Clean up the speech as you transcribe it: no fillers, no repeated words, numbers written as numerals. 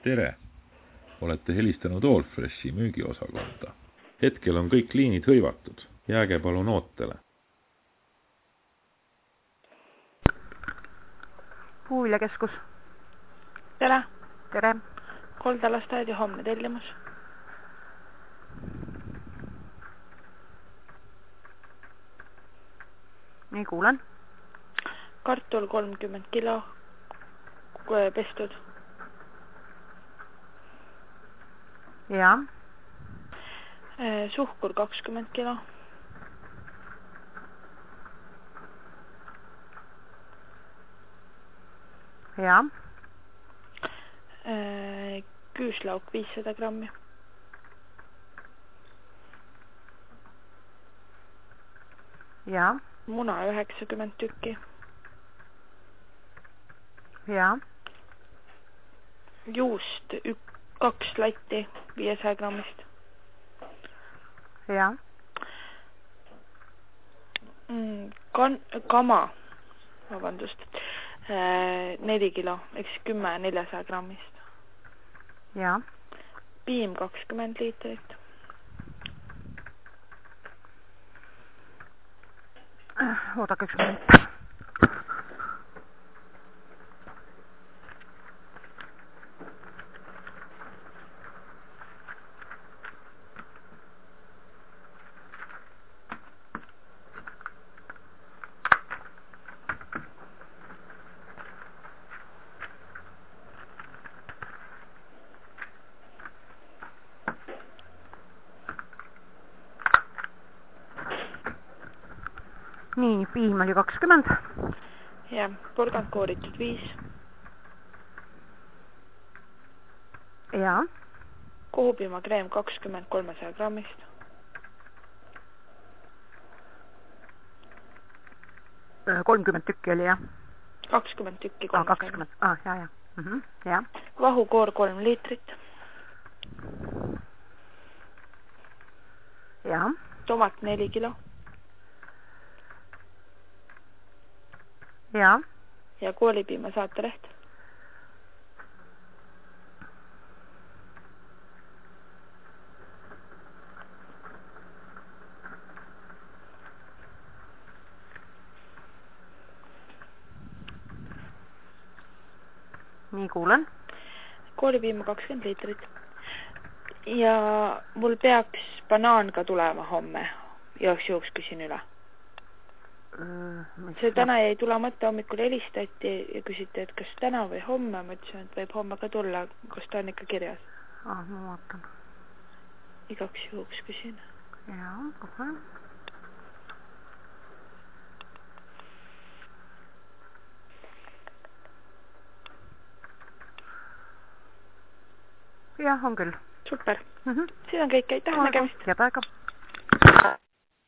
Tere! Olete helistanud Allfreshi müügiosakonda. Hetkel on kõik liinid hõivatud. Jääge palun ootele. Puuviljakeskus. Tere! Tere! Koldalastaid ja homne tellimus. Nii, kuulen. Kartul 30 kilo pestud. Ja. Suhkur 20 kilo. Ja. Küüslauk 500 grammi. Ja. Muna 90 tükki. Ja. Juust 2 latti 500 grammist. Ja. Kama, vabandust, 4 kilo, eks 10 400 grammist. Ja. Piim 20 liitrit. Oodake üks moment. Nii, piim oli 20. Ja, porgand kooritud 5. Ja. Kohupiimakreem 20 300 grammist. Öö, 30 tükki oli, jah? 20 tükki 300. 20. Ja. Ja. Vahukoor 3 liitrit. Ja. Tomat 4 kilo. Ja. Ja koolipiima saateleht. Nii, kuulen. Koolipiima 20 liitrit. Ja mul peaks banaan ka tulema homme. Jooks küsin üle. See täna jäi tulemata, hommikul helistati ja küsiti, et kas täna või homme. Ma ütlesin, et võib homme ka tulla, kus ta on ikka kirjas. Ma vaatan. Igaks juhuks küsin. Ja, kohe. Jah, on küll. Super. Siin on kõik, aitäh nägemist. Head aega.